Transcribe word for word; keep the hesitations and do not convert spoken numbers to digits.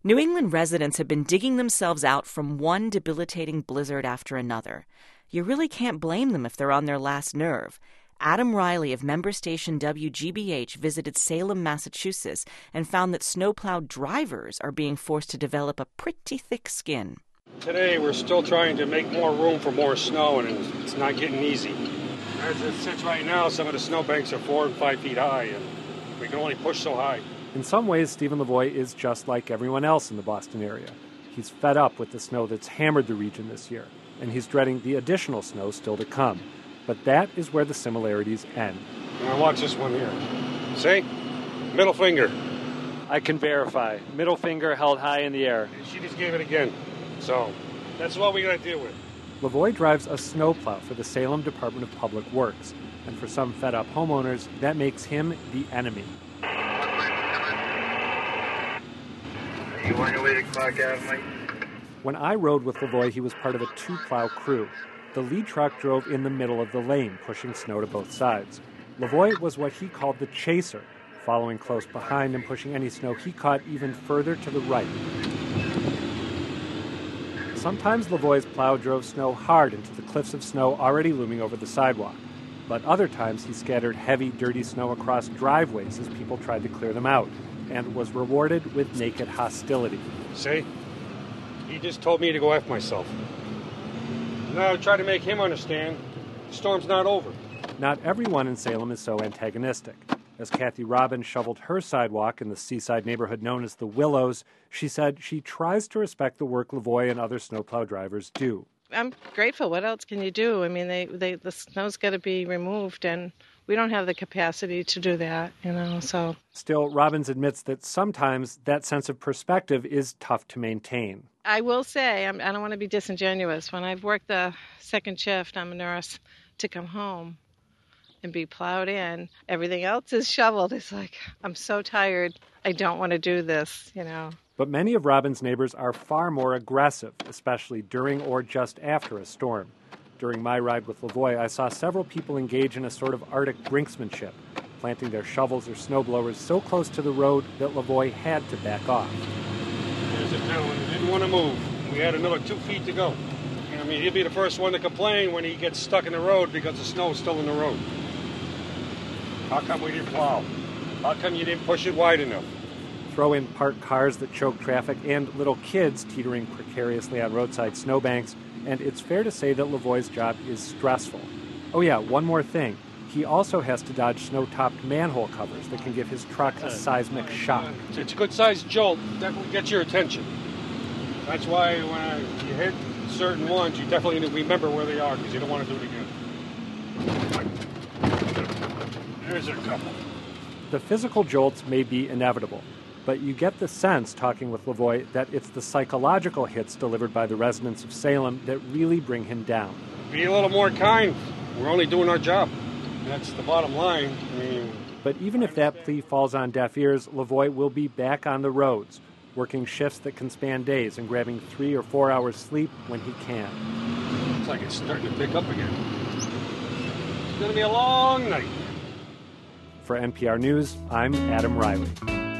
New England residents have been digging themselves out from one debilitating blizzard after another. You really can't blame them if they're on their last nerve. Adam Riley of member station W G B H visited Salem, Massachusetts, and found that snowplow drivers are being forced to develop a pretty thick skin. Today, we're still trying to make more room for more snow, and it's not getting easy. As it sits right now, some of the snowbanks are four and five feet high, and we can only push so high. In some ways, Stephen Lavoie is just like everyone else in the Boston area. He's fed up with the snow that's hammered the region this year, and he's dreading the additional snow still to come. But that is where the similarities end. Now watch this one here. See? Middle finger. I can verify. Middle finger held high in the air. She just gave it again. So that's what we got to deal with. Lavoie drives a snowplow for the Salem Department of Public Works, and for some fed-up homeowners, that makes him the enemy. You on your way to clock out, Mike? When I rode with Lavoie, he was part of a two-plow crew. The lead truck drove in the middle of the lane, pushing snow to both sides. Lavoie was what he called the chaser, following close behind and pushing any snow he caught even further to the right. Sometimes Lavoie's plow drove snow hard into the cliffs of snow already looming over the sidewalk. But other times he scattered heavy, dirty snow across driveways as people tried to clear them out, and was rewarded with naked hostility. See? He just told me to go F myself. Now I try to make him understand the storm's not over. Not everyone in Salem is so antagonistic. As Kathy Robbins shoveled her sidewalk in the seaside neighborhood known as the Willows, she said she tries to respect the work Lavoie and other snowplow drivers do. I'm grateful. What else can you do? I mean, they, they, the snow's got to be removed, and we don't have the capacity to do that, you know, so. Still, Robbins admits that sometimes that sense of perspective is tough to maintain. I will say, I'm, I don't want to be disingenuous. When I've worked the second shift, I'm a nurse, to come home and be plowed in, everything else is shoveled. It's like, I'm so tired. I don't want to do this, you know. But many of Robbins' neighbors are far more aggressive, especially during or just after a storm. During my ride with Lavoie, I saw several people engage in a sort of Arctic brinksmanship, planting their shovels or snowblowers so close to the road that Lavoie had to back off. There's a gentleman who didn't want to move. We had another two feet to go. I mean, he'll be the first one to complain when he gets stuck in the road because the snow's still in the road. How come we didn't plow? How come you didn't push it wide enough? Throw in parked cars that choke traffic and little kids teetering precariously on roadside snowbanks, and it's fair to say that Lavoie's job is stressful. Oh yeah, one more thing. He also has to dodge snow-topped manhole covers that can give his truck a seismic shock. It's a good-sized jolt. Definitely gets your attention. That's why when I, you hit certain ones, you definitely remember where they are because you don't want to do it again. There's a couple. The physical jolts may be inevitable, but you get the sense, talking with Lavoie, that it's the psychological hits delivered by the residents of Salem that really bring him down. Be a little more kind. We're only doing our job. That's the bottom line. I mean, but even if that plea falls on deaf ears, Lavoie will be back on the roads, working shifts that can span days and grabbing three or four hours sleep when he can. Looks like it's starting to pick up again. It's going to be a long night. For N P R News, I'm Adam Riley.